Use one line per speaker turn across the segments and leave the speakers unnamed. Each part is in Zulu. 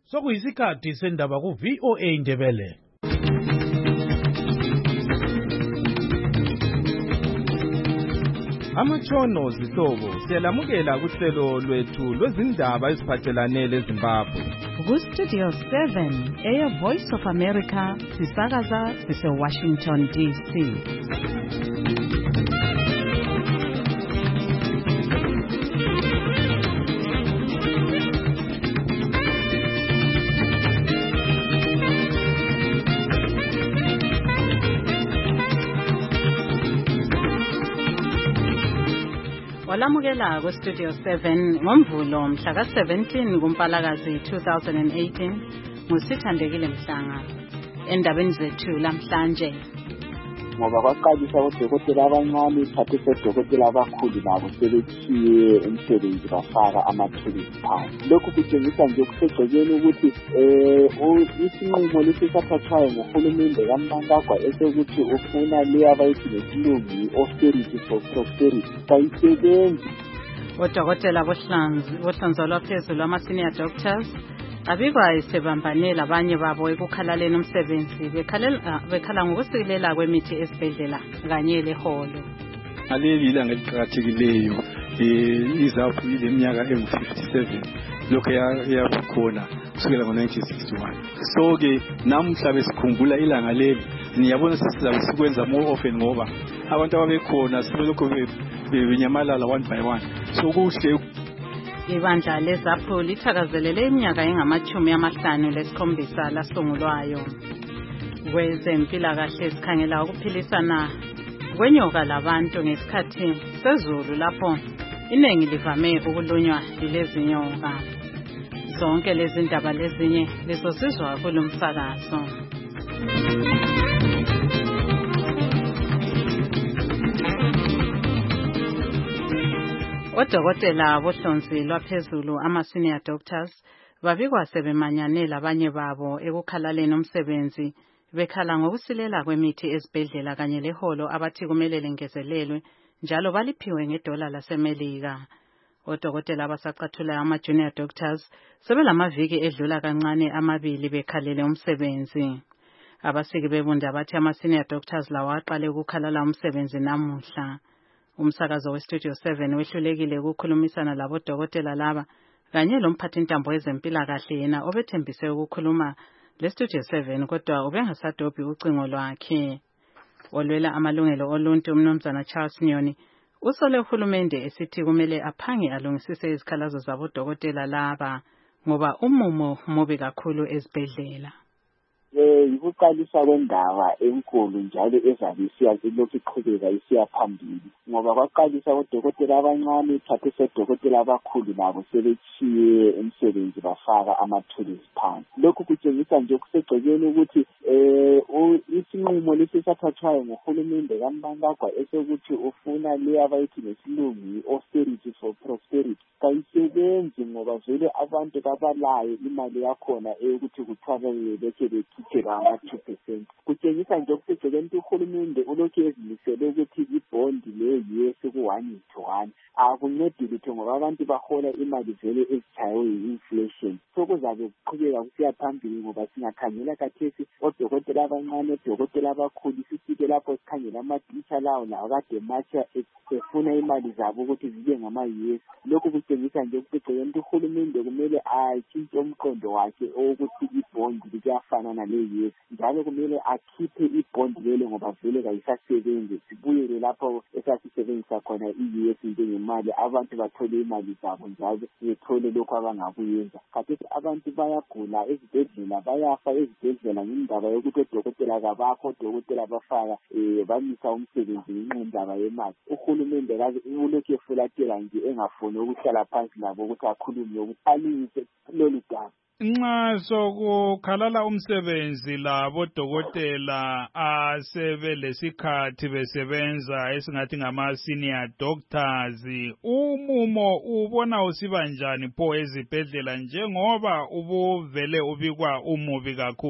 Sokuyisikhathi sendaba ku VOA Ndebele.
Amatshono zihlobo siyalamukela kuhlelo lwethu lwezindaba eziphathelane leZimbabwe.
Ku-Studio 7 Air Voice of America sisakaza sise-Washington DC. Walamukela ku-Studio 7 ngomvulo mhla ka-17 kuMpalakazi 2018 nguSithandekile Mhlanga. Endabeni zethu lamhlanje,
ngoba kwaqalisa odokotela abancane thathe sodokotela abakhulu nabo sebethiye umsebenzi bafaka amathuluzi phansi. Lokhu kutshengisa nje kusegcekeni ukuthi isinqumo lesi sathathwayo nguhulumende kaMnangagwa esokuthi ufuna le abayithi ngesilungu austerity for prosperity kayisebenzi.
odokotela bohlanzo lwaphezulu ama-senior doctors abikwa isebambane labanye babo ekukhalaleni umsebenzi bekhala ngokusilela kwemithi esibhedlela kanye leholo.
Ngaleli ilanga eliqakathekileyo izaphu leminyaka engu-57 lokho yakhona kusukela ngo-1961. So-ke namuhla besikhumbula ilanga leli niyabona sesizabe sikwenza more often ngoba abantu ababekhona sebelokho benyamalala one by one. So kuhle
Ibandla lezaphu lithakazelele iminyaka engama-57 lasungulwayo. Kwezempilakahle sikhangela ukuphilisana kwenyoka labantu ngesikhathi sezulu lapho iningi livame ukulunywa yilezi nyoka. Zonke lezi ndaba lezinye lizosizwa kulo msakazo. Odokotela bohlonzi lwaphezulu ama-senior doctors babikwa sebemanyane labanye babo ekukhalaleni umsebenzi bekhala ngokusilela kwemithi ezibhedlela kanye leholo abathi kumele lengezelelwe njalo baliphiwe ngedola laseMelika. Odokotela abasacathula ama-junior doctors sebelamaviki edlula kancane amabili bekhalele umsebenzi. Abasiki bebunda bathi ama-senior doctors lawa aqale ukukhalala umsebenzi namuhla. Umsakazo we-Studio 7 wehlulekile ukukhulumisana labodokotela laba kanye lomphathintambo wezempilakahle yena obethembise ukukhuluma le-Studio 7 kodwa ubengasadobhi ucingo lwakhe. Olwela amalungelo oluntu umnumzana Charles Nyoni usole uhulumende esithi kumele aphange alungisise izikhalazo zabodokotela laba ngoba umumo mubi kakhulu ezibhedlela.
Yikuqalisa kwendaba enkulu njalo ezabe lokhu iqhubeka isiya phambili ngoba kwaqalisa odokotela abancane thathe sodokotela abakhulu nabo sebethiye umsebenzi bafaka amathuluzi phansi. Lokhu kutshengisa nje kusegcekeni ukuthi isinqumo lesi sathathwayo nguhulumende kaMnangagwa esokuthi ufuna le abayithi ngesilungu austerity for prosperity kayisebenzi ngoba vele abantu babalayo imali yakhona eyokuthi kuthiwa bekhe bekhiphe ama-2%. Kutshengisa nje kusegcekeni ukuthi uhulumende ulokhu ezimisele ukuthi ibhondi le-US ku-1:1 akuncedi lutho ngoba abantu bahola imali vele ezitshayiwe yi-inflation. So kuzabe kuqhubeka kusiya phambili ngoba singakhangela kathesi odokotela abancane odokotela abakhulu sifike lapho sikhangela amatitsha lawo lawo kade matsha efuna imali zabo ukuthi zibe ngama-US. Lokhu kutshengisa nje kusegcekeni ukuthi uhulumende kumele atshintshe umqondo wakhe owokuthi ibhondi kuyafana nale-US njalo kumele akhiphe ibhondi lelo ngoba vele kayisasebenzi. Sibuyele lapho esasisebenzisa khona i-US njengemali abantu bathole imali zabo njalo bethole lokhu abangakuyenza. Khathesi abantu bayagula ezibhedlela bayafa ezibhedlela ngendaba yokuthi odokotela kabakho odokotela bafaka bamisa umsebenzi ngendaba yemali. Uhulumende ulokhu efulatela nje engafuni ukuhlala phansi labo ukuthi akhulume ukuthi alungise lolu daba.
Nxa sokukhalala umsebenzi labodokotela asebelesikhathi besebenza esingathi ngama-senior doctors, umumo ubona usiba njani pho ezibhedlela njengoba ubuvele ubikwa umubi kakhulu?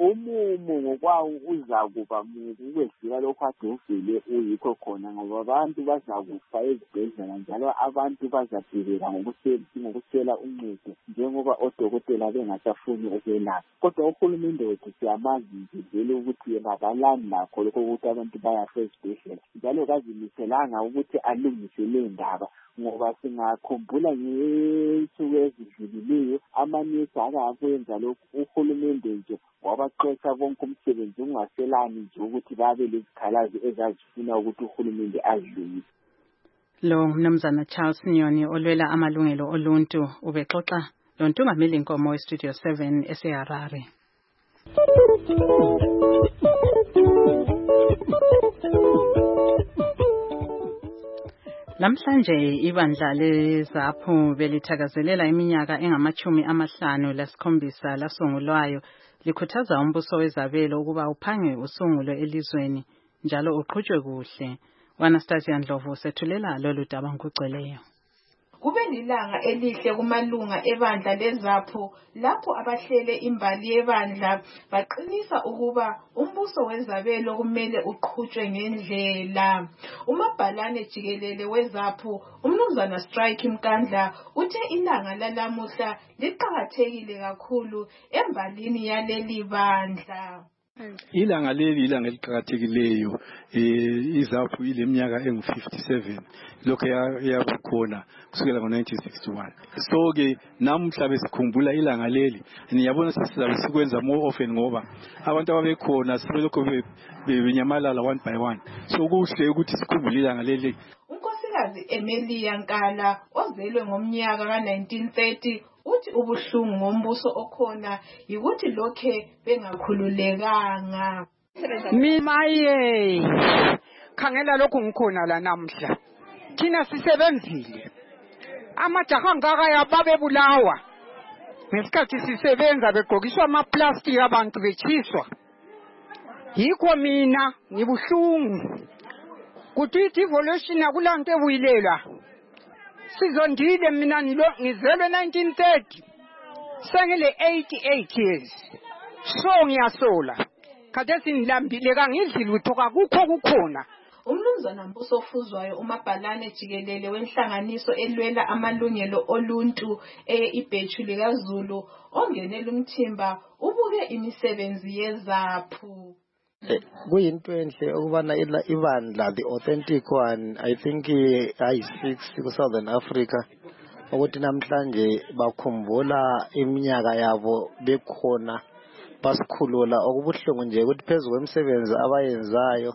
umumo ngokwawo uzakuba mubi ukwedlula lokho ade uvele uyikho khona ngoba abantu bazakufa ezibhedlela njalo abantu bazabhekela ngokusela uncedo njengoba odokotela bengasafuni ukwelapha. Kodwa uhulumende wethu siyamazi nje vele ukuthi yena akalani nakho lokho ukuthi abantu bayafa ezibhedlela njalo kazimiselanga ukuthi alungise le ndaba ngoba singakhumbula ngezinsuku ezidlulileyo amanesi akakwenza lokhu uhulumende nje wabaxoxa bonke umsebenzi ungaselani nje ukuthi babe lezikhalazo ezazifuna ukuthi uhulumende adlulise.
Lo mnumzana Charles Nyoni olwela amalungelo oluntu ubexoxa lontungameli Nkomo weStudio 7 eseHarare. Namhlanje ibandla leZAPHU belithakazelela iminyaka engama-57 lasungulwayo likhuthaza umbuso wezabelo ukuba uphange usungulwe elizweni njalo uqhutshwe kuhle. Anastasia Ndlovu sethulela lolu daba ngokugcweleyo.
Kube lilanga elihle kumalunga ebandla leZAPHU lapho abahlele imbali yebandla baqinisa ukuba umbuso wezabelo kumele uqhutshwe ngendlela. Umabhalane jikelele weZAPHU umnumzana Strike Mkandla uthe ilanga lalamuhla liqhakathekile kakhulu embalini yaleli bandla.
Ilanga leli ilanga eliqhakathekileyo iZAPHU ileminyaka engu57 lokho yabukhona kusukela ngo1961. So ke namhla besikhumbula ilanga leli niyabona sisizabe sikwenza more often ngoba abantu ababekhona sebelokho benyamalala one by one. So kuhle ukuthi sikhumbule ilanga leli.
uNkosikazi Emilia Nkala ozelwe ngomnyaka ka1930 uthi ubuhlungu ngombuso okhona yikuthi lokhe bengakhululekanga.
Mimaye khangela lokhu ngikhona la namhla thina sisebenzile amajaha ngaka yababebulawa ngesikhathi sisebenza begqokiswa amaplastic abantu bechiswa yikho mina ngibuhlungu kuthi devolution akulanto ebuyilela sizondile mina ngizelwe 1930 sengile 88 years so ngiyasola khathesi ngilambile kangidli lutho kakukho kukhona.
Umnumzana Mbuso Ofuzwayo umabhalane jikelele wenhlanganiso elwela amalungelo oluntu ibhethu likaZulu ongenela umthimba ubuke imisebenzi yeZAPHU.
Kuyinto enhle ukubana ibandla the authentic one I think ayi6 ku Southern Africa ukuthi namhlanje bakhumbula iminyaka yabo bekhona basikhulula okubuhlungu nje ukuthi phezulu kwemisebenzi abayenzayo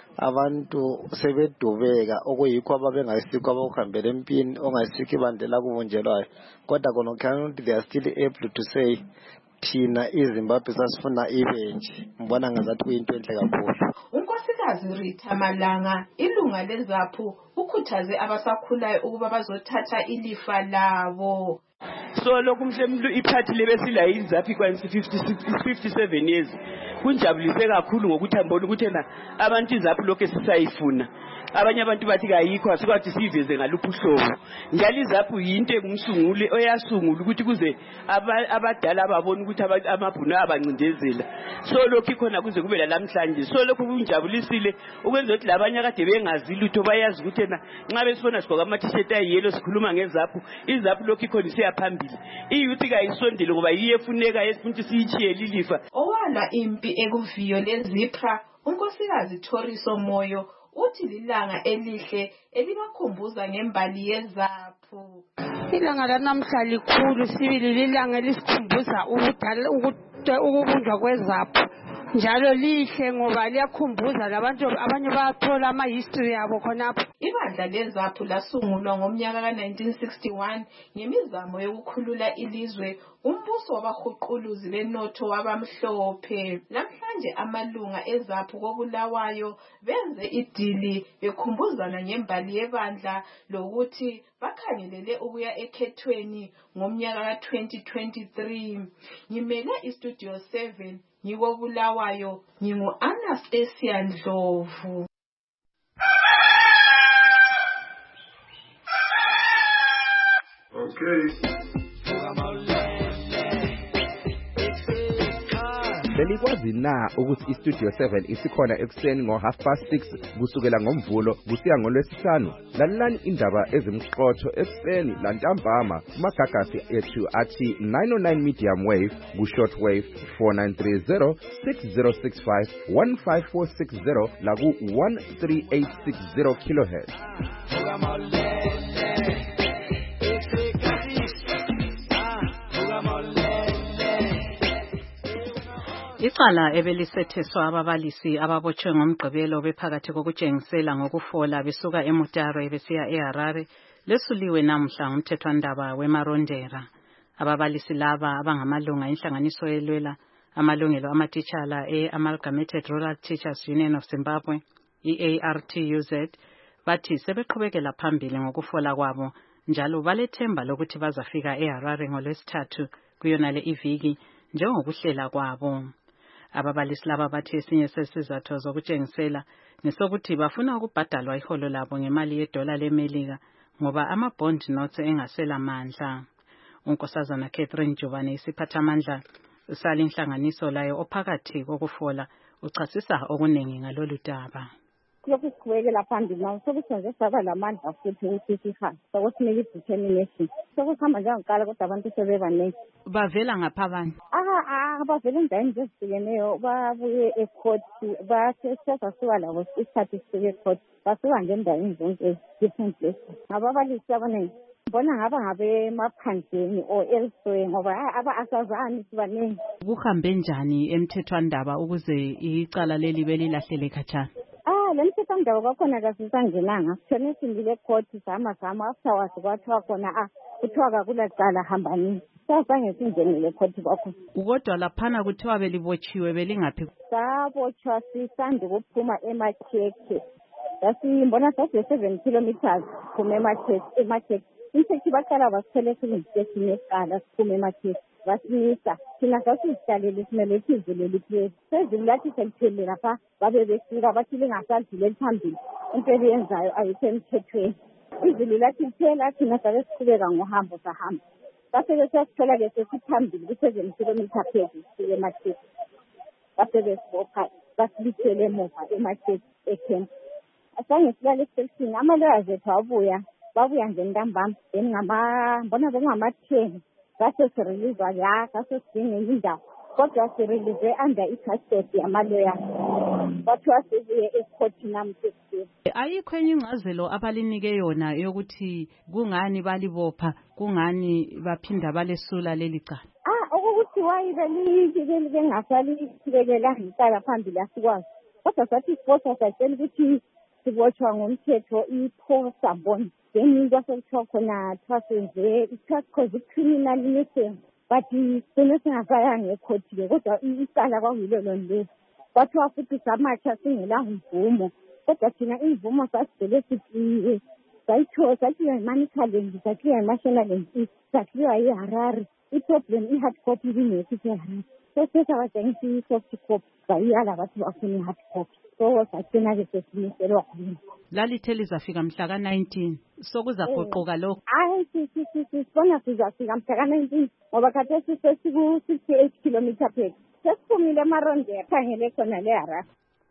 abantu sebedubeka okuyikho ababengayisikho abakuhambela empini ongayisikho ibandlela kubunjelwayo kodwa khona ukuthi they are still able to say thina iZimbabwe sasifuna ibenje mbona ngazathi kuyinto enhle kakhulu.
uNkosikazi Rita Malanga ilunga leZAPHU ukhuthaze abasakhulayo ukuba bazothatha ilifa labo.
So lokhu mhlemlu iphathi lebesila iZAPHU kwansi 57 years kunjabulise kakhulu ngokuthi ambona ukuthi na abantu iZAPHU lokho sisayifuna. Abanye abantu bathi kayikho asikwathi siveze ngaluphi uhlobo njalo iZAPHU yinto engumsunguli oyasungula ukuthi kuze abadala babone ukuthi amabhunu abancindezela so lokho ikhona kuze kube lamhlanje so lokho kunjabulisile ukwenza ukuthi labanye akade bengazi lutho bayazi ukuthi na nxa besibona sigqoka ama-t-shirt ayiyelo sikhuluma ngeZAPHU iZAPHU lokho ikhona isiyaphambili iyuthi kayisondele ngoba yiyo efuneka esifuthi siyitshiyele ilifa.
Owala impi ekuviyo leZIPRA uNkosikazi Thoriso Moyo uthi lilanga elihle elibakhumbuza ngembali yeZAPHU.
Ilanga lanamhla likhulu sibili lilanga lisikhumbuza ukubunjwa kweZAPHU njalo lihle ngoba liyakhumbuza labantu abanye bayathola ama-history yabo khonapho.
Ibandla leZAPHU lasungulwa ngomnyaka ka1961 ngemizamo yokukhulula ilizwe umbuso wabahuquluzi benotho wabamhlophe. Namhlanje amalunga eZAPHU koBulawayo benze idili bekhumbuzana ngembali yebandla lokuthi bakhangelele ukuya ekhethweni ngomnyaka ka2023. Ngimele iStudio 7 ngikoBulawayo ngingu-Anastasia Ndlovu.
Okay.
belikwazi na ukuthi iStudio 7 isikhona ekuseni ngo6:30 kusukela ngoMvulo kusiya ngoLwesihlanu? Lalelani indaba ezimqotho ekuseni lantambama kumagagasi ethu athi 909 medium wave ku-short wave 4930 6065 15460 laku 13860 kilohertz.
Icala ebelisetheswa ababalisi ababotshwe ngomgqibelo bephakathi kokutshengisela ngokufola besuka eMutare besiya eHarare lesuliwe namhla ngumthethwandaba weMarondera. Ababalisi laba abangamalunga enhlanganiso elwela amalungelo amatitshala e-Amalgamated Rural Teachers Union of Zimbabwe, EARTUZ, bathi sebeqhubekela phambili ngokufola kwabo njalo balethemba lokuthi bazafika eHarare ngoLwesithathu kuyonale iviki njengokuhlela kwabo. Ababalisi laba bathi esinye sesizathu zokutshengisela nesokuthi bafuna ukubhadalwa iholo labo ngemali yedola leMelika ngoba ama-bond notes engasela mandla. Unkosazana Catherine Jubane isiphathamandla salinhlanganiso layo ophakathi kokufola uchasisa okunengi ngalolu daba.
Lokhu siqhubekela phambili nawo sokusenze saba lamandla futhi ukuthi sihambe sokusinika i-determination sokuhamba njengaqala kodwa abantu sebebaningi.
Bavela ngapha abantu
bavela endaweni ezihlukeneyo babuye ekhoti basesasuka labo isikhathi sisuke ekhoti basuka nje endaweni zonke different places. Ngababalisi abaningi bona ngaba ngabemaphandleni or elsewhere ngoba asazani sibaningi.
Kuhambe njani emthethwandaba ukuze icala leli belilahlele khatshana?
Lemthethwandaba kwakhona kasisangenanga sithone sindile ekhoti zama afterwards kwathiwa khona kuthiwa kakulacala hambani. Sazange singenile ekhoti kwakhona.
Kodwa laphana kuthiwa belibotshiwe belingaphi?
Sabotshwa sisanda ukuphuma eMakhekhe. Mbona sase 7 kilometers phuma eMakhekhe. Insethi baqala basithele sesine eqala siphume eMakhekhe. Basimisa thina sasizihlalele simele izulu liphezulu sezulu lathi seliphelile lapha babe befika bathi lingasadluleli phambili into eliyenzayo ayikho emthethweni. Izulu lathi liphela thina sabe siqhubeka ngohambo sahamba basebe sesithola-ke sesiphambili ku7 kilometer phezulu sike eMakhekhe basebe sibopha basilithele emuva eMakhekhe ekhemp. Asange silale esiteshini ama-lawyers ethu babuya nje ntambama mbona bengama-10 kase sirelizwa kase sidinga indawo kodwa sirelizwe under i-custody yamaloya bathiwa sibuye esikhothi namhlanje.
Ayikho enye ingcazelo abalinike yona yokuthi kungani balibopha kungani baphinda balesula leli cala?
Ukuthi wayibeli bengasalibelela icala phambili asikwazi kodwa sathi sibotshwa satshela ukuthi sibotshwa ngomthetho i-posa bond. Then kwasokuthiwa khona twasenze because criminal nuisance but sona singasayanga ekhoti-ke kodwa icala kwakuyilo lona kwathiwa futhi samatsha singela mvumo kodwa thina imvumo sasigele sikiwe sayithiwa sakhiwa yi-Manicaland sakhiwa yi-National and sakhiwa yi-Harare. I-problem i-hard copy ibingekho iseHarare so sesabatshengisa i-soft copy bayiyala bathi bafuna i-hard copy so sagcina-ke sesimiselwa khona.
Lalithe lizafika mhla ka-19 sokuzagoquka lokho?
Sibona sizafika mhla ka-19 ngoba khathesi sesiku-68 kilometer phela sesiphumile eMarondera khangele khona le-Harare.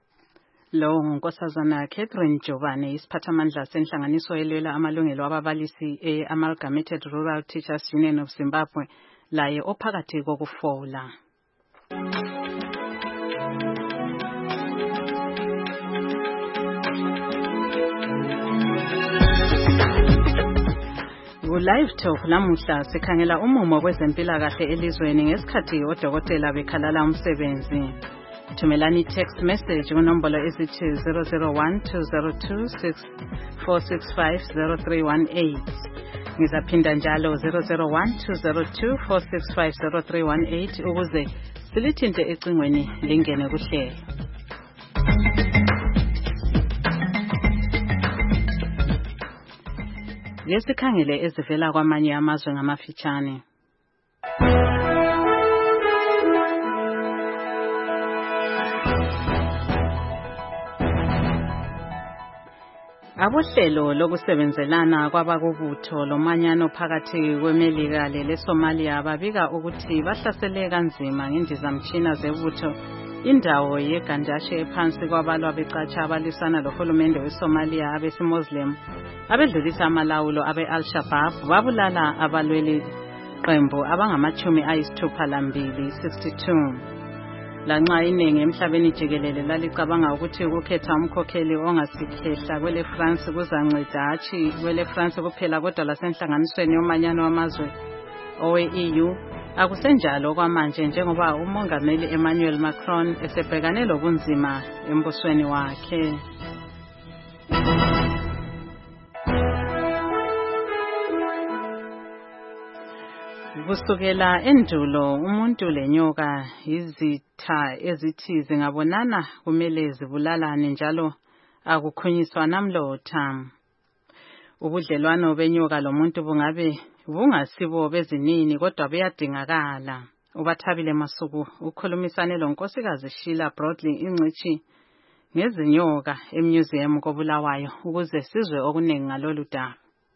Lo ngunkosazana Catherine Jubane isiphathamandla senhlanganiso elwela amalungelo ababalisi e-Amalgamated Rural Teachers Union of Zimbabwe laye ophakathi kokufola. Live Talk namuhla sikhangela umumo kwezempilakahle elizweni ngesikhathi odokotela bekhalala umsebenzi. Thumelani text message kunombolo ezithi 0012026465038. Ngizaphinda njalo 00120265038 ukuze silithinte ecingweni lingene kuhlelo. Lesikhangele ezivela kwamanye amazwe ngamafitshane. Abohlelo lokusebenzelana kwabakubutho lomanyano phakathi kweMelika leSomalia babika ukuthi bahlasele kanzima ngendizamtshina zebutho indawo yeGandashe ephansi kwabalwa becatsha abalisana lohulumende weSomalia abesimuslim abedlulisa amalawulo abe-Al-Shabaab babulala abalweli qembu abangama-62 62. Lanxa iningi emhlabeni jikelele lalicabanga ukuthi ukukhetha umkhokheli ongasikhehla kwele France kuzanceda hatshi kwele France kuphela kodwa lasenhlanganisweni yomanyano wamazwe owe-EU akusenjalo kwamanje njengoba umongameli Emmanuel Macron esebhekane lobunzima embusweni wakhe. Kusukela endulo umuntu lenyoka izitha ezithi zingabonana kumele zibulalane njalo akukhunyiswa namlotha. Ubudlelwano benyoka lomuntu bungabe bungasibo bezinini kodwa buyadingakala. Ubathabile Masuku ukhulumisane lonkosikazi Sheila Broadley ingcithi ngezinyoka emuseum koBulawayo ukuze sizwe okuningi ngalolu daba.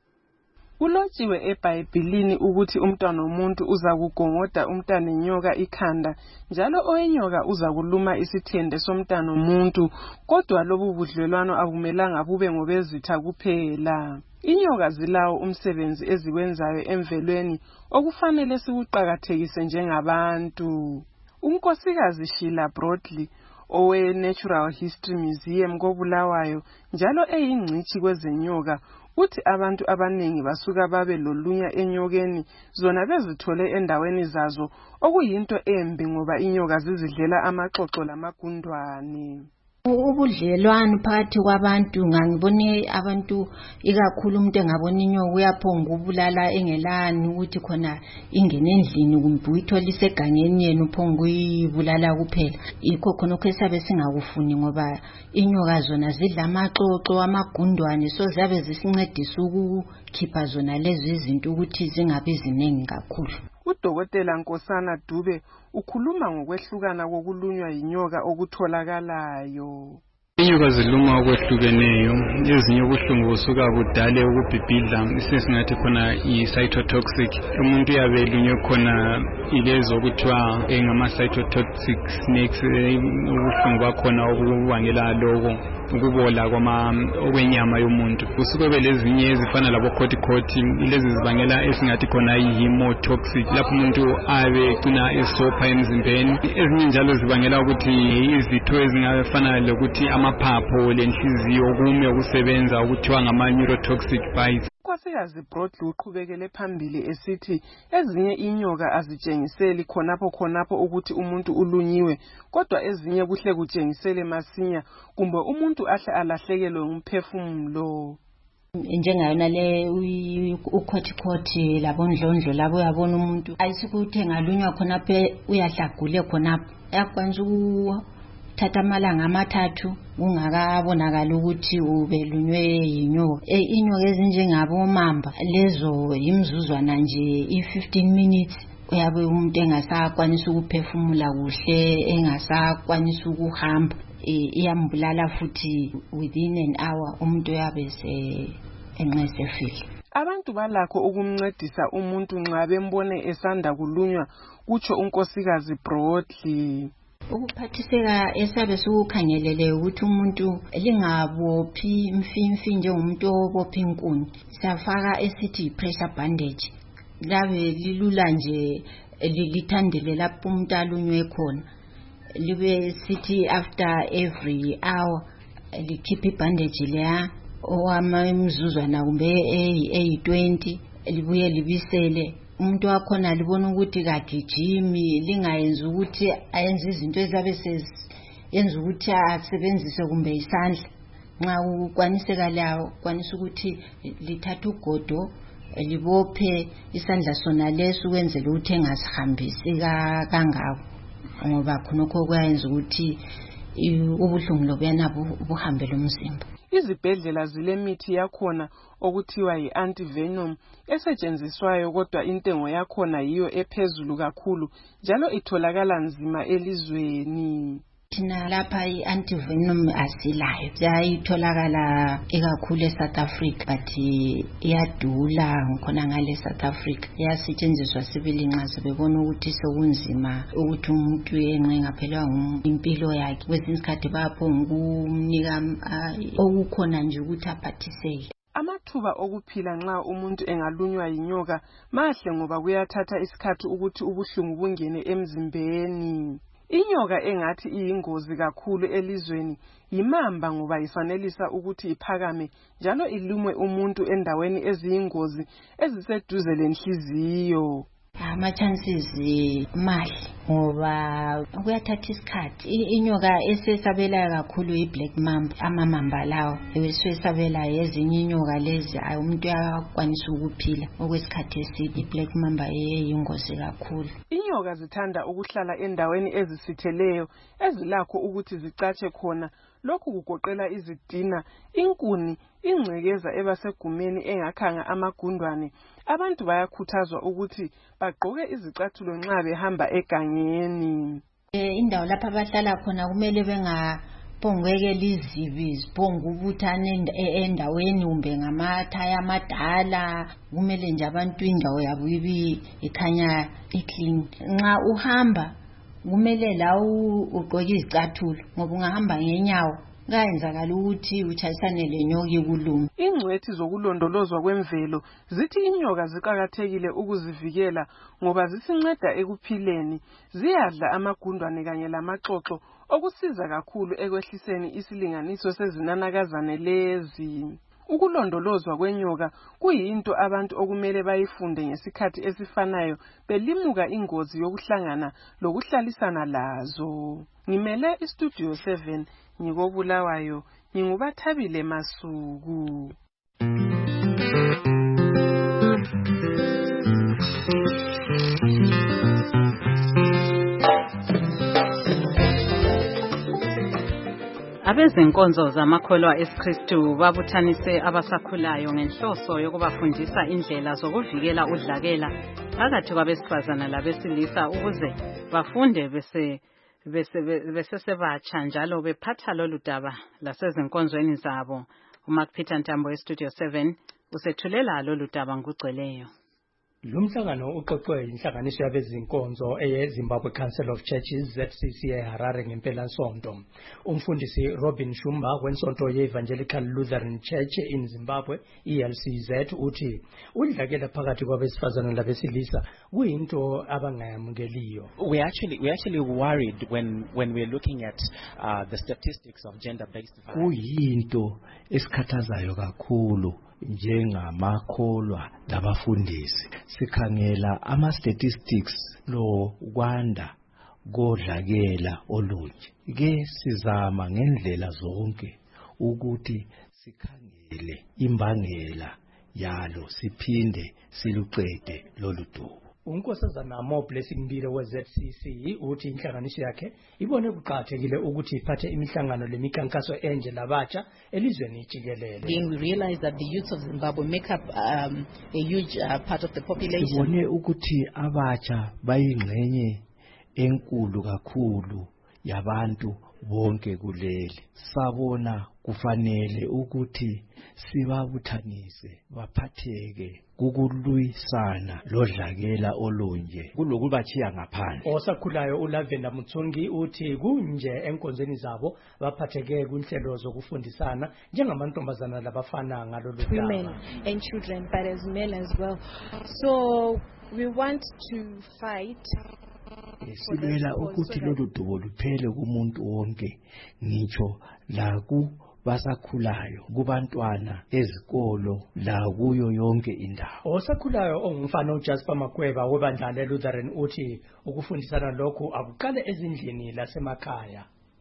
Kulotshiwe eBhayibhelini ukuthi umntwana womuntu uzakugongoda umntwana inyoka ikhanda njalo owenyoka uzakuluma isithende somntwana womuntu kodwa lobu budlelwano akumelanga bube ngobezitha kuphela. Inyoka zilawo umsebenzi eziwenzayo emvelweni okufanele sikuqhakathekise njengabantu. Unkosikazi Sheila Broadley owe Natural History Museum koBulawayo njalo eyingcithi kwezenyoka uthi abantu abaningi basuka babe lolunya enyokeni zona bezithole endaweni zazo okuyinto embi ngoba inyoka zizidlela amaxoxo lamagundwane.
Ubudlelwano phakathi kwabantu ngangibone abantu ikakhulu umuntu engabona inyoka uyaphonga ubulala engelani ukuthi khona ingene endlini kumbe uyithola isegangeni yena uphonga uyibulala kuphela. Ikho khona okwesabe singakufuni ngoba inyoka zona zidla amaxoxo amagundwane so zabe zisincedisa ukukhipha zona lezi izinto ukuthi zingabi ziningi kakhulu.
Udokotela Nkosana Dube ukhuluma ngokwehlukana kokulunywa yinyoka okutholakalayo.
Inyoka ziluma okwehlukeneyo, ezinye ubuhlungu busuka budale ukubhibhidla isesingathi khona i-cytotoxic. Umuntu uyabe elunywe khona ilezo okuthiwa ngama-cytotoxic snakes, ubuhlungu bakhona obubangela lokho ukubola okwenyama yomuntu. Kusuke belezinye ezifana labo-corticoti, lezi zibangela esingathi khona i-hemotoxic lapho umuntu abe ecina esopha emzimbeni. Ezinye njalo zibangela ukuthi izitho ezingafana lokuthi amaphapho lenhliziyo kume ukusebenza okuthiwa ngama-neurotoxic bites.
Unkosikazi Broadley uqhubekele phambili esithi ezinye inyoka azitshengiseli khonapho ukuthi umuntu ulunyiwe kodwa ezinye kuhle kutshengisele masinya kumbe umuntu ahle alahlekelwe ngumphefumulo.
Njengayona le ukhothikhothi labondlondlo labo uyabona umuntu ayisikuthi ngalunywa khonapho uyahlagule khonapho yakwanza thatha amalanga amathathu ungakabonakala ukuthi ubelunywe yinyoka. Inyoka ezinjengabo mamba lezo imzuzwana nje i-15 minutes uyabe umuntu engasakwanisa ukuphefumula kuhle engasakwanisa ukuhamba iyambulala futhi within an hour umuntu uyabe enqesefile.
Abantu balakho ukumncedisa umuntu nxa bembone esanda kulunywa kutsho unkosikazi Broadley.
Ukuphathiseka esabe sikukhangelele ukuthi umuntu lingabophi mfimfi njengomuntu obopha inkuni safaka esithi pressure bandage labe lilula nje lithandele lapho umuntu alunywe khona libe sithi after every hour likhipha ibandage leya owamamzuzwana kumbe eyi-20 libuye libisele umuntu wakhona libona ukuthi kagijimi lingayenzi ukuthi ayenze izinto ezabe yenza ukuthi asebenzise kumbe isandla. Nxa ukwaniseka lawo kwanisa ukuthi lithatha ugodo libophe isandla sona leso ukwenzela ukuthi engasihambisi kangako ngoba khonokho kuyenza ukuthi ubuhlungu lobuyana buhambele umzimba.
Izibhedlela zilemithi yakhona okuthiwa yi-antivenom esetshenziswayo kodwa intengo yakhona yiyo ephezulu kakhulu njalo itholakala nzima elizweni.
Thina lapha i-antivenom asilayo. Sayitholakala ekakhulu eSouth Africa but iyadula khona ngale South Africa. Iyasetshenziswa sibili nxa sebebona ukuthi sokunzima ukuthi umuntu enxe ngaphelwa impilo yakhe. Kwesinye isikhathi bayaphonga ukumnika okukhona nje ukuthi aphathiseke.
Amathuba okuphila nxa umuntu engalunywa yinyoka mahle ngoba kuyathatha isikhathi ukuthi ubuhlungu bungene emzimbeni. Inyoka engathi iyingozi kakhulu elizweni yimamba ngoba ifanelisa ukuthi iphakame njalo ilume umuntu endaweni eziyingozi eziseduze lenhliziyo.
Ama-chances mahle ngoba kuyathatha isikhathi. Inyoka esesabela kakhulu i-black mamba, amamamba lawo esesabela ezinye inyoka lezi umuntu uyakwanisa ukuphila okwesikhathi eside. I-black mamba eyingozi kakhulu.
Inyoka zithanda ukuhlala endaweni ezisitheleyo ezilakho ukuthi zicatshe khona. Lokhu kugoqela izitina, inkuni, ingcekeza ebasegumeni engakhanga amagundwane. Abantu bayakhuthazwa ukuthi bagqoke izicathulo nxa behamba egangeni.
Indawo lapha abahlala khona kumele bengaphongwekela izibi ziphonga ubuthane endaweni kumbe ngamathaya amadala. Kumele nje abantu indawo yabo ikhanya iclean. Nxa uhamba kumele lawo ugqoke izicathulo ngoba ungahamba ngenyawo kayenzakala ukuthi uchayisane lenyoka ikuluma.
Ingcwethi zokulondolozwa kwemvelo zithi inyoka ziqhakathekile ukuzivikela ngoba zisinceda ekuphileni. Ziyadla amagundwane kanye lamaxoxo okusiza kakhulu ekwehliseni isilinganiso sezinanakazane lezi. Ukulondolozwa kwenyoka kuyinto abantu okumele bayifunde ngesikhathi esifanayo belimuka ingozi yokuhlangana lokuhlalisana lazo. Ngimele iStudio 7 ngikobulawayo, ngingubathabile Masuku.
Abezenkonzo zamakholwa eSkristu babuthanise abasakhulayo ngenhloso yokubafundisa indlela zokuvikela udlakela phakathi kwabesifazana labesilisa ukuze bafunde besesebatsha njalo bephatha lolu daba lasezinkonzweni zabo. uMark Peter Ntambo eStudio 7 usethulela lolu daba ngugcweleyo.
Lumhlangano uqoqwe inhlanganiso yabezinkonzo eyeZimbabwe Council of Churches ZCC eHarare ngempelasonto. Umfundisi Robin Shumba wensonto ye-Evangelical Lutheran Church in Zimbabwe ELCZ uthi udlakela phakathi kwabesifazana labesilisa kuyinto abangayamukeliyo.
We actually worried when we're looking at the statistics of gender-based violence.
Kuyinto esikhathazayo kakhulu njengamakholwa labafundisi. Sikhangela ama-statistics lo kwanda kodlakela olunje. Ke sizama ngendlela zonke ukuthi sikhangele imbangela yalo siphinde siluqede lolu dubo.
Unkosazana Mo Blessing Mbile we-ZCC uthi inhlanganiso yakhe ibone kuqakathekile ukuthi iphathe imihlangano lemikhankaso enje labatsha elizweni jikelele.
Again, we realize that the youth of Zimbabwe make up a huge part of the population.
Sibone ukuthi abatsha bayingxenye enkulu kakhulu yabantu bonke kuleli. Sabona kufanele ukuthi sibabuthanise baphatheke kukulwisana lodlakela olunje kulokubachiya ngaphandle.
Osakhulayo uLavenda Mutsongi uthi kunje enkonzweni zabo baphatheke kunhlelo zokufundisana njengamantombazana labafana ngalolu daba.
Women and children, but as men as well. So we want to fight.
Silwela ukuthi lolu dubo luphele kumuntu wonke ngitsho laku basakhulayo kubantwana ezikolo la kuyo yonke indawo.
Osakhulayo ongumfana uJasper Makweba webandla leLutheran uthi ukufundisana lokhu akuqale ezindlini lasemakhaya.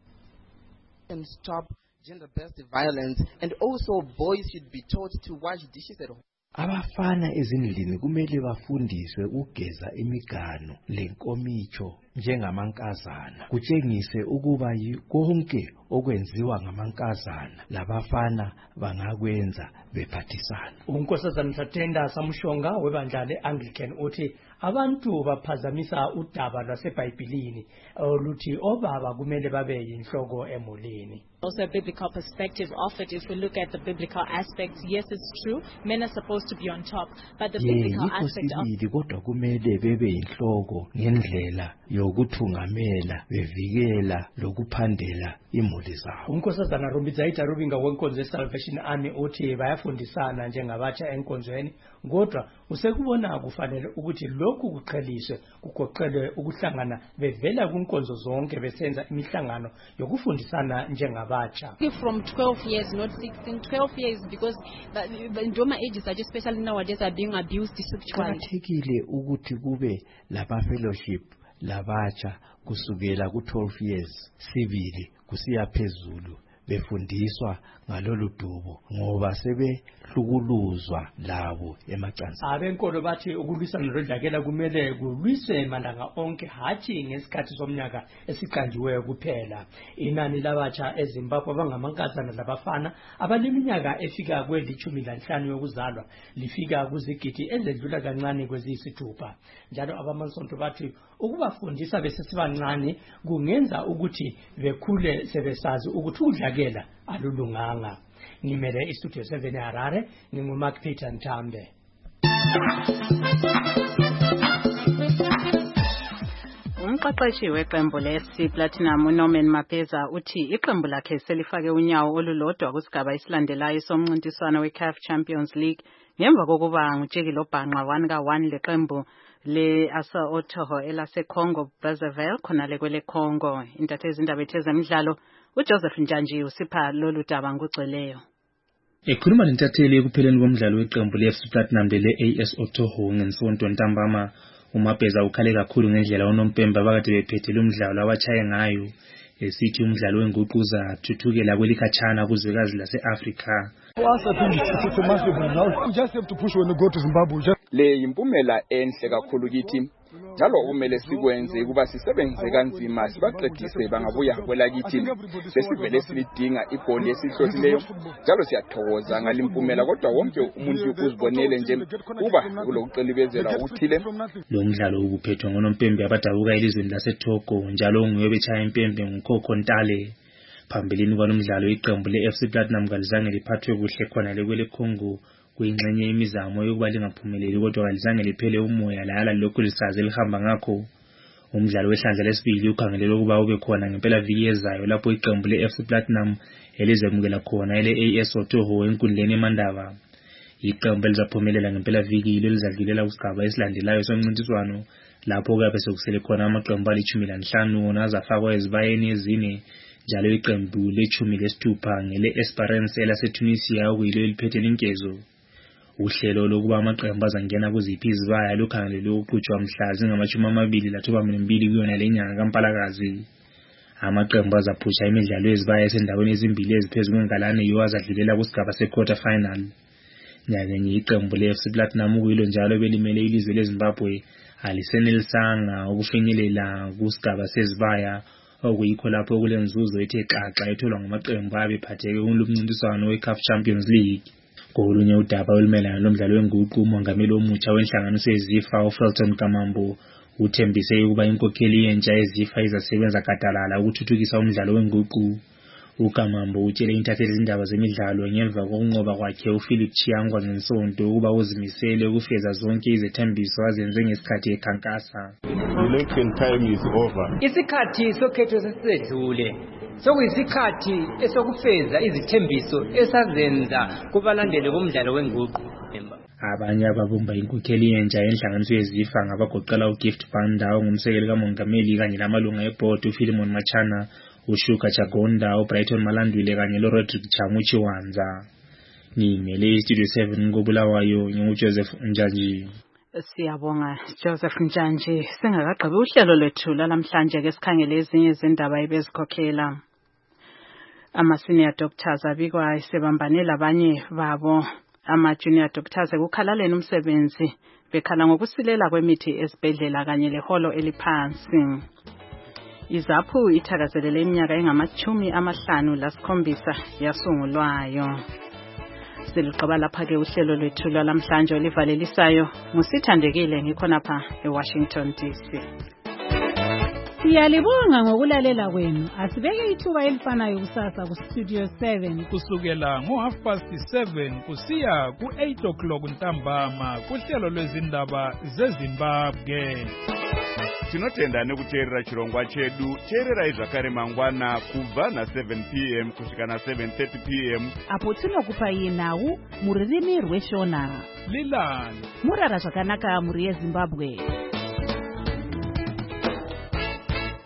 And stop gender-based violence, and also boys should be taught to wash dishes at home.
Abafana ezindlini kumele bafundiswe ukugeza imiganu lenkomicho njengamankazana kutshengise ukuba konke okwenziwa ngamankazana labafana bangakwenza bephathisana.
uNkosazana Mhlatenda Samshonga webandla le-Anglican uthi abantu baphazamisa udaba lwaseBhayibhelini oluthi obaba kumele babe yinhloko emulini.
Also a biblical perspective of it. If we look at the biblical aspects, yes, it's true. Men are supposed to be on top, but the biblical aspect of
kodwa kumele bebe inhloko ngendlela yokuthungamela bevikela lokuphandela imuli zabo.
uNkosazana Rumbidzaita Rubinga wenkonzo Salvation Army uthi bayafundisana njengabatsha enkonzweni, kodwa usekubona kufanele ukuthi lokhu kuqheliswe kugoqelwe ukuhlangana bevela kunkonzo zonke besenza imihlangano yokufundisana njengabatsha.
From 12 years, not 16, 12 years, because the Ndoma ages are just, especially nowadays, are being abused sexually.
Kuqakathekile ukuthi kube laba fellowship labatsha kusukela ku12 years sibili kusiya phezulu befundiswa ngalolu dubo ngoba sebehlukuluzwa labo emacansini.
Abenkolo bathi ukulwisana lodlakela kumele kulwiswe malanga onke, hathi ngesikhathi somnyaka esiqanjiweyo kuphela. Inani labatsha eZimbabwe abangamankazana labafana abaleminyaka efika kwe-15 yokuzalwa lifika kuzigidi ezedlula kancane kweziyisithupha. Njalo abamasonto bathi ukubafundisa besesebancane kungenza ukuthi bekhule sebesazi ukuthi udlakela alulunganga. Ngimele istudio 7 Harare, nginguMark Peter Ntambe.
Umqeqeshi weqembu le-FC Platinum uNorman Mapeza uthi iqembu lakhe selifake unyawo olulodwa kusigaba esilandelayo somncintiswano weCAF Champions League ngemva kokuba ngutsheki lobhanqa 1-1 leqembu le-Asa Otoho elase-Congo Brazzaville khonale kwele Congo. Intatheli indaba ezemidlalo uJoseph Njanji usipha lolu daba ngugcweleyo.
Ekhuluma nentatheli ekupheleni komdlalo weqembu le-FC Platinum le-AS Otoho ngesonto ntambama, uMapeza ukhale kakhulu ngendlela uNompemba bakade bephethele umdlalo abachaye ngayo, esithi umdlalo wenguqu uzathuthukela kwelikhatshana kuzwekazi lase-Afrika.
Le yimpumela enhle kakhulu kithi, njalo kumele sikwenze kuba sisebenze kanzima sibaqedise bangabuya kwelakithi. Lesivele silidinga igoli esihlosileyo, njalo siyathokoza ngalimpumela, kodwa wonke umuntu uzibonele nje kuba kulokuqilibezela ukuthile.
Lo mdlalo ubuphethwe ngoNompembe abadabuka elizweni laseTogo, njalo unguye betshaya impembe nguKhokho Ntale. Phambilini kwalomdlalo iqembu le-FC Platinum kalizange liphathwe kuhle khona lekwele Congo, kuyingxenye imizamo yokuba lingaphumeleli, kodwa kalizange liphele umoya lala lokhu lisaze lihamba ngakho. Umdlalo wehlandla lesibili ukhangelele ukuba ube khona ngempela viki ezayo lapho iqembu le-FC Platinum elizemukela khona ele-AS Otoho enkundleni eMandaba. Iqembu elizaphumelela ngempela viki lizadlulela kusigaba esilandelayo somncintiswano lapho kuyabe sekusele khona amaqembu ali-15 wona azafakwa ezibayeni ezine, njalo iqembu le-16 ngele-Esperance elaseTunisia okuyilo eliphethe inkezo. Uhlelo lokuba amaqembu azangena kuziphi izibaya lukhangelelwe ukuqhutshwa mhla zingama-22 kuyona lenyanga kaMpalakazi. Amaqembu azaphusha imidlalo yezibaya esendaweni ezimbili eziphezu kwengalane yiwo azadlulela kusigaba se-quarter final. Nyakenye iqembu le-FC Platinum okuyilo njalo belimele ilizwe leZimbabwe alisenelisanga ukufinyelela kusigaba sezibaya, okuyikho lapho kule nzuzo ethe xaxa etholwa ngamaqembu abephatheke kulomncintiswano weCAF Champions League. Kolunye udaba olumelana lomdlalo wenguqu, umongameli omutsha wenhlanganiso yeZIFA uFelton Kamambo uthembise ukuba inkokheli yentsha yeZIFA izasebenza gadalala ukuthuthukisa umdlalo wenguqu. uKamambo utshele intatheli izindaba zemidlalo ngemva kokunqoba kwakhe uPhilip Chiyangwa ngesonto ukuba uzimisele ukufeza zonke izethembiso azenze ngesikhathi ekhankasa.
Election time is over.
Isikhathi sokhetho sesedlule. Sokuyisikhathi esokufeza izithembiso esazenza kubalandeli bomdlalo wenguqu.
Abanye ababumba inkokheli yentsha yenhlanganiso yeZIFA ngabagoqela uGift Banda ongumsekeli kamongameli kanye namalunga ebhodi uPhilemon Machana, uShuka Chagonda, uBrighton Malandwile kanye loRodrick Chamuchi Wanza. Ngimele iStudio 7 ngobulawayo nginguJoseph Njanji.
Siyabonga Joseph Njanji. Singakagqibi uhlelo lwethu namhlanje ke sikhangele ezinye izindaba ebezikhokhela. Ama-senior doctors abikwa sebambane labanye babo ama-junior doctors ekukhalaleni umsebenzi bekhala ngokusilela kwemithi esibhedlela kanye leholo eliphansi. izaphu ithakazelele iminyaka engama-57 yasungulwayo. Siluqaba lapha-ke uhlelo lwethu lwalamhlanje olivalelisayo. Ngusithandekile ngikhonapha eWashington DC.
Siyalibonga ngokulalela kwenu. Asibeke ithuba elifanayo kusasa kuStudio 7
kusukela ngo7:30 kusiya ku8 ntambama kuhlelo lwezindaba zeZimbabwe.
Tinotenda nekuteerera chirongwa chedu. Teerera izvakare mangwana kubva na7 p.m. kusvika na7:30 p.m.
apo tinokupa nhau muririmi rweshona.
Lilani
murara zvakanaka muri yeZimbabwe.